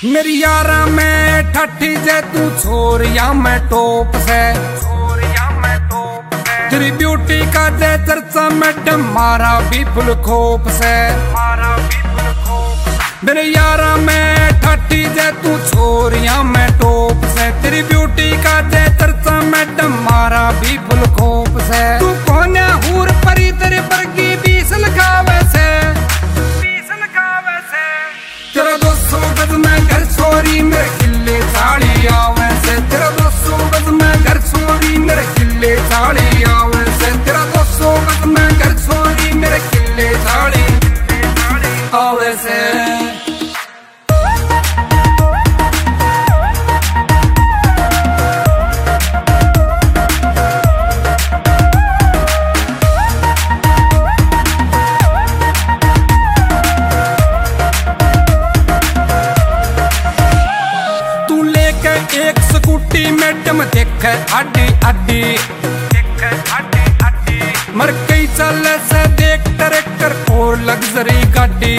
मेरी यारा में ठठी जे तू छोर या मैं टॉप से तेरी ब्यूटी का जे चर्चा मैडम मारा भी फुल खोप से मेरे यारा में ठठी जे तू छोर या मैं टॉप से तेरी ब्यूटी का जे चर्चा मैडम मारा भी फुल खोप से तू कौन हूर परी तेरे बरगी 20 लगावे से तेरा 200 गज में घर छोरी मेरे किले साड़ी आवे से तेरा 200 गज में घर छोरी मेरे किले साड़ी आवे से तेरा 200 गज में घर छोरी मेरे किले साड़ी आवे से एक स्कूटी मैडम देख आडी आडी मर कई चल से देख ट्रैक्टर और लग्जरी गाड़ी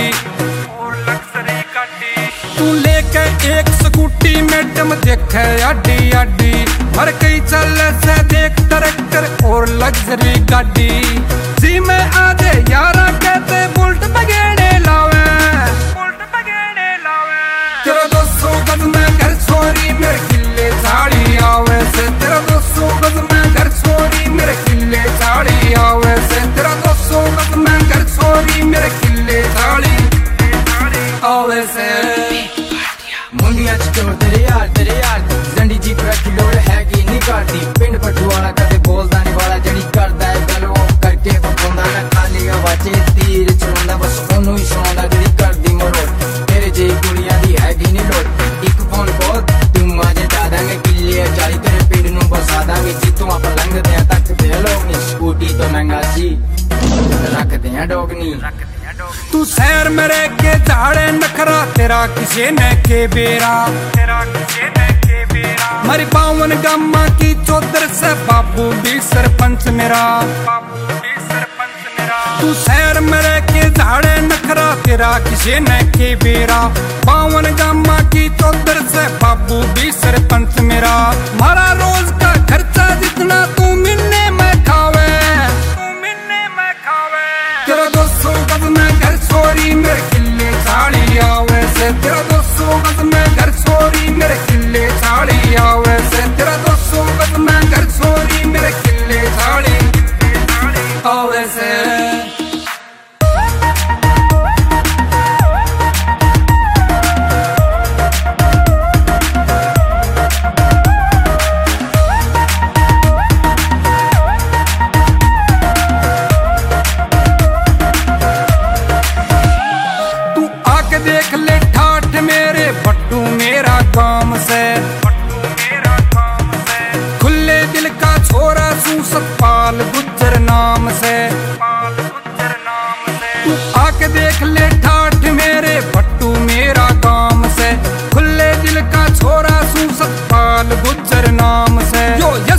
तू लेके एक स्कूटी मैडम देख आडी आडी मर कई चल से देख ट्रैक्टर और लग्जरी गाड़ी जी में आधे यारा कहते बुल्ट बगेड़े लावे तेरा 200 गज में घर छोरी मेरे किले साड़ी आवे से तेरा 200 गज में घर छोरी मेरे किले साड़ी आवे से तेरा 200 गज में घर छोरी मेरे किले साड़ी आवे से मुंडिया चोर तेरे यार जंडी जी पर खिलोड़ है कि नहीं करती पिंड पटवाला कदे बोलदा नहीं वाला जड़ी करदा है गलो करके बंदा ना खाली आवाजे तीर चलांदा बस ओनू ही सुनांदा जड़ी करदी मरोड़ तेरे जे कुड़ियां दी है कि नहीं लोड़ एक फोन बहुत तुम आजे दादांगे किले चाली तेरे पिंड नु बसा दांगे जितू आप लंघदे हैं तक ते लोग नहीं स्कूटी तो महंगा सी रखते हैं डोगनी तू शहर में रह के झाड़े नखरा तेरा किसे ने के बेरा मरी 52 गामा की चौधर से बाबू भी सरपंच मेरा तू शहर में रह के झाड़े नखरा तेरा किसे ने के बेरा 52 गामा की चौधर से बाबू भी सरपंच मेरा मारा रोज का खर्चा जितना तू मिलने में खावे तेरा 200 गज में घर छोरी मेरे किले साड़ी आवे से तेरा 200 गज में घर छोरी मेरे किले साड़ी आवे से तेरा 200 गज में घर छोरी मेरे किले साड़ी आवे से देख ले ठाठ मेरे बट्टू मेरा काम से खुले दिल का छोरा सू सतपाल गुज्जर नाम से तू आके देख ले ठाठ मेरे बट्टू मेरा काम से खुले दिल का छोरा सू सतपाल गुज्जर नाम से जो